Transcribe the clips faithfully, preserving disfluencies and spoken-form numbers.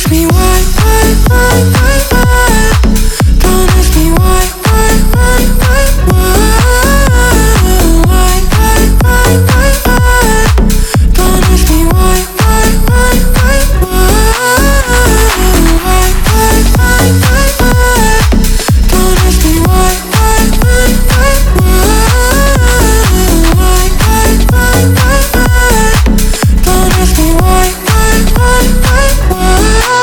ask me why, why, why, why, why. Don't ask me why, why, why, why, why. Why, why, why, why, why. Don't ask me why, why, why, why, why. Why, why, why, why, why. Don't ask me why, why, why, why, why. Why, why, why, why, why. Don't ask me why, why, why, why, why.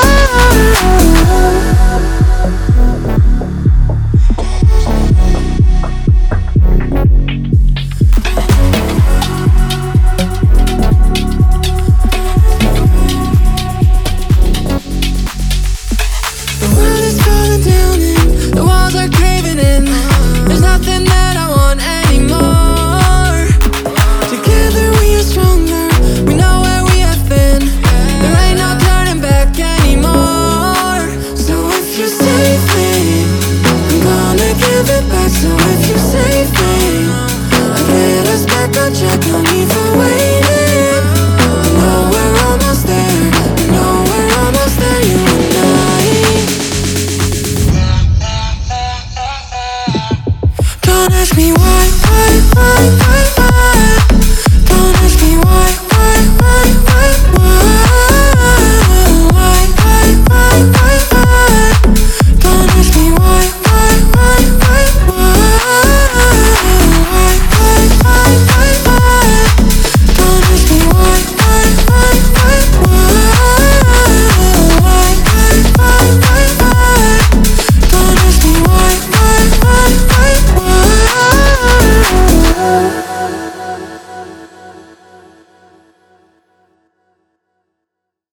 The world is falling down and the walls are caving in. There's nothing that I want anymore. Together we are stronger, we know where we have been. There ain't no turning back anymore. So if you save me, I'm gonna give it back. So if you save me, I get us back on track, no need for waiting.